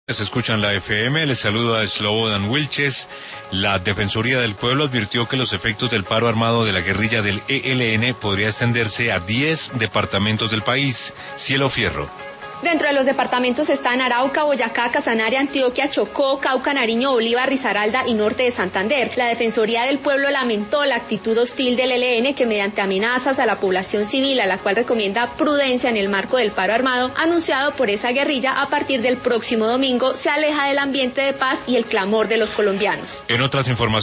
Se escuchan la FM, les saluda Slobodan Wilches. La Defensoría del Pueblo advirtió que los efectos del paro armado de la guerrilla del ELN podría extenderse a 10 departamentos del país. Cielo Fierro. Dentro de los departamentos están Arauca, Boyacá, Casanare, Antioquia, Chocó, Cauca, Nariño, Bolívar, Risaralda y norte de Santander. La Defensoría del Pueblo lamentó la actitud hostil del ELN que mediante amenazas a la población civil, a la cual recomienda prudencia en el marco del paro armado anunciado por esa guerrilla a partir del próximo domingo, se aleja del ambiente de paz y el clamor de los colombianos. En otras informaciones